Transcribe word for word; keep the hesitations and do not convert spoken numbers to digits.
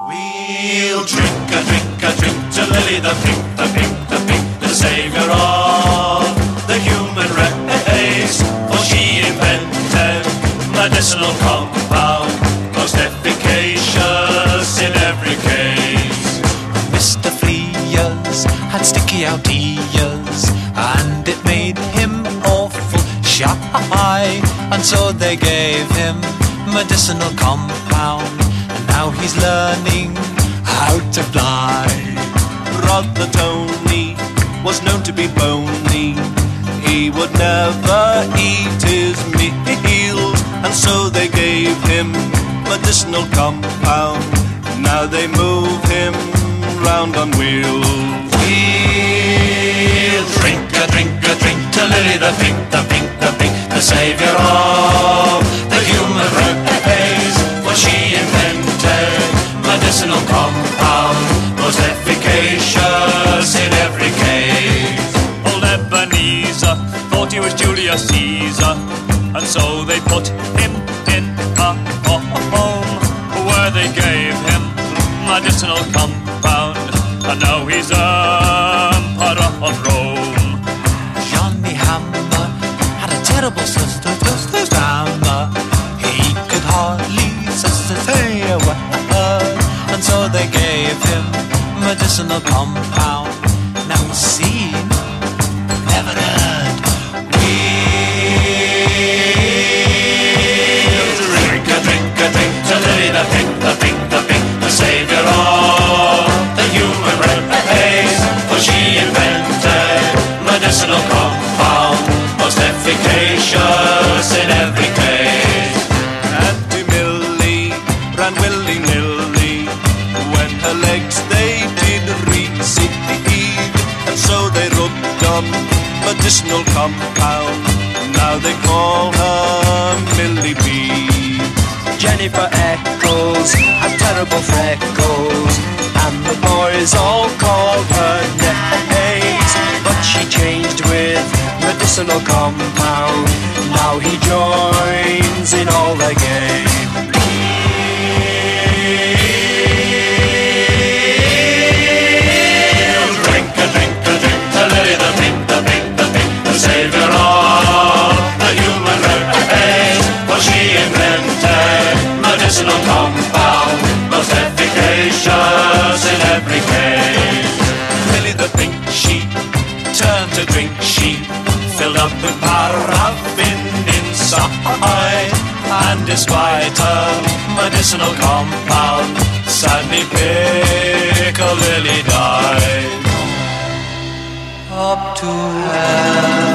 We'll drink a drink a drink to Lily the pink, the pink, the pink, the saviour of the human race. For she invented medicinal compound, most efficacious in every case. Mister Frears had sticky out ears, and it made him awful shy, and so they gave him medicinal compound, and now he's learning how to fly. Brother Tony was known to be bony. He would never eat his meals, and so they gave him medicinal compound. Now they move him round on wheels. We'll drink a drink a drink to Lily the pink, the pink, the pink, the saviour of the human race. For she invented medicinal compound, most efficacious in every case. Old Ebenezer thought he was Julius Caesar, and so they put him in a home where they gave him medicinal compound, and now he's Emperor of Rome. Johnny Hammer had a terrible sister, sister's hammer. He could hardly say a word, and so they gave him medicinal compound. Now he's seen, never heard. We'll drink a drink a drink to Lily the pink, the pink, the pink, the saviour of the human race. For she invented medicinal compound, most efficacious in every case. Auntie Millie ran willy-nilly when her legs they did recede, and so they rubbed on medicinal compound. Now they call her Millie B. Jennifer Eccles had terrible freckles, and the boys all called her names, but she changed with medicinal compound. Now he joins in all the game. We'll drink a drink a drink to Lily the pink, the pink, the pink, the saviour of the human race. For she invented medicinal compound, most efficacious in every case. Lily the pink, she turned to drink, she filled up with paraffin inside, and despite her medicinal compound, sadly Piccadilly died. Up to heaven